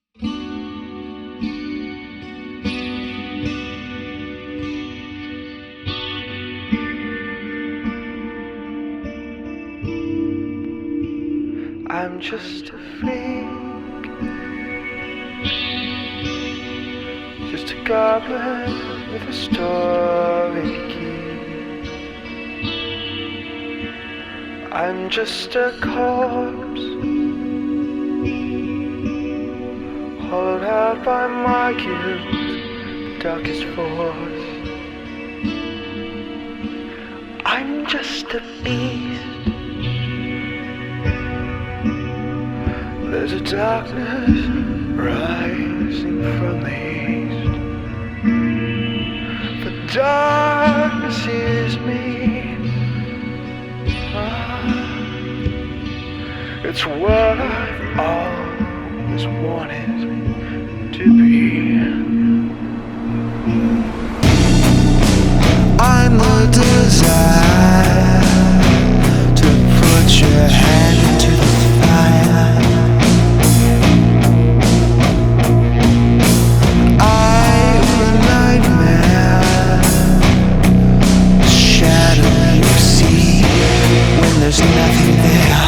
I'm just a freak, just a goblin with a story to keep. I'm just a corpse, hollowed out by my guilt, the darkest force. I'm just a beast. There's a darkness rising from the east. The darkness is me. It's what I've always wanted to be. I'm the desire to put your hand into the fire. I'm the nightmare, the shadow you see when there's nothing there.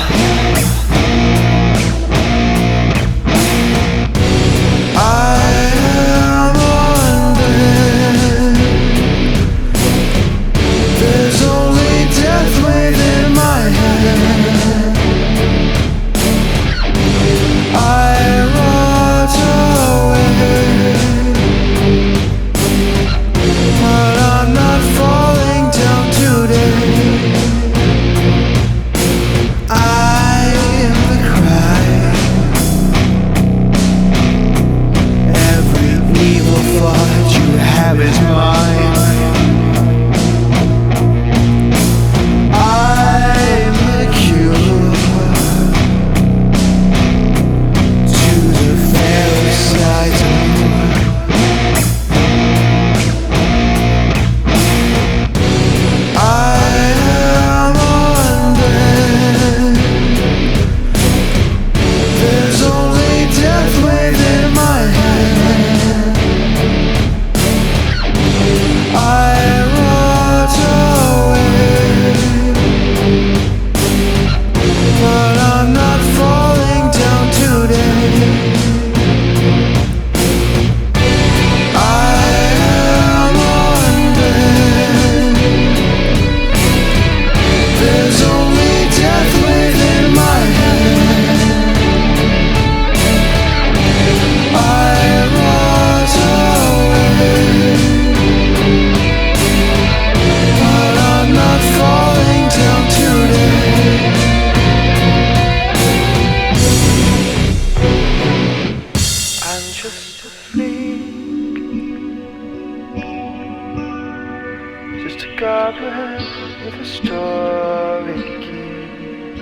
Just a goblin with a story to keep.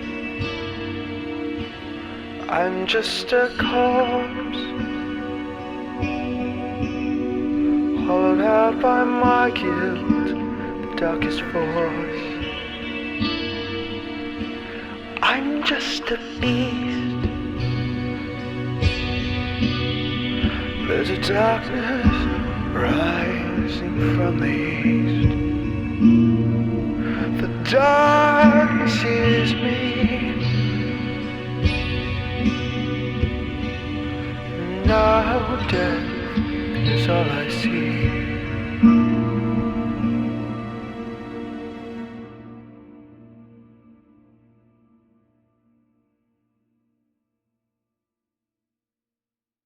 I'm just a corpse, hollowed out by my guilt, the darkest force. I'm just a beast. There's a darkness rising from the east. The darkness is me. Now death is all I see.